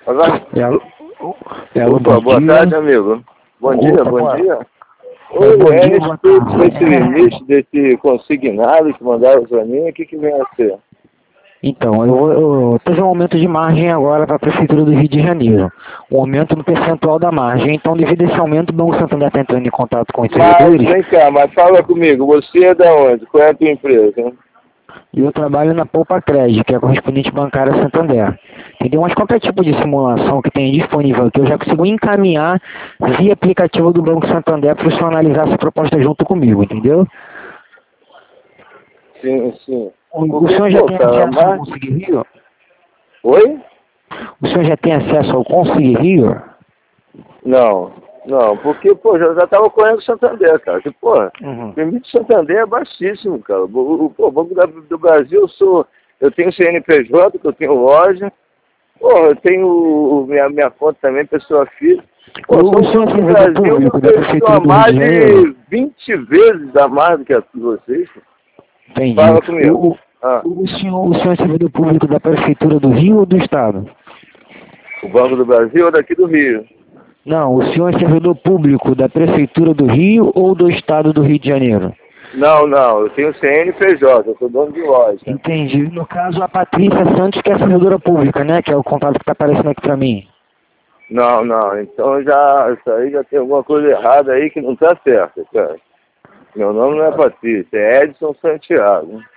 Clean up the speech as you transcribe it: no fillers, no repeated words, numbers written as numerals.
Agora, Alô, opa, bom boa dia. tarde, amigo. Bom dia, Opa, bom dia. bom Oi, é dia, boa respeito tarde. desse limite, desse consignado que mandaram para mim, o que que vem a ser? Então, teve um aumento de margem agora para a Prefeitura do Rio de Janeiro. Um aumento no percentual da margem. Então, devido a esse aumento, o Banco Santander está entrando em contato com os Mas, servidores. vem cá, mas fala comigo, você é da onde? Qual é a tua empresa? E eu trabalho na Poupa Crédito, que é a correspondente bancária Santander. Entendeu? Mas qualquer tipo de simulação que tenha disponível aqui, eu já consigo encaminhar via aplicativo do Banco Santander para o senhor analisar essa proposta junto comigo, entendeu? Sim, sim. O Porque, senhor já pô, tem cara, acesso ao mas... Consigue Rio? Oi? O senhor já tem acesso ao Consigue Rio? Não, não, porque, pô, já tava correndo o Santander, cara. Que, pô, o Uhum. limite do Santander é baixíssimo, cara. O Banco do Brasil, eu tenho CNPJ, que eu tenho loja, pô, eu tenho minha conta também, pessoa física. Pô, O são senhor é bancos do servidor Brasil, me público da ofereciam a Prefeitura do Rio mais de Janeiro? de 20 vezes a mais do que a de vocês. Entendi. Fala comigo. Ah, O senhor é servidor público da Prefeitura do Rio ou do Estado? o Banco do Brasil é daqui do Rio. Não, o senhor é servidor público da Prefeitura do Rio ou do Estado do Rio de Janeiro? Não, não, eu tenho CNPJ, eu sou dono de loja. Entendi. No caso, a Patrícia Santos, que é servidora pública, né? Que é o contato que está aparecendo aqui para mim. Não, não, então isso aí já tem alguma coisa errada aí que não tá certa, cara. Meu nome não é Patrícia, é Edson Santiago.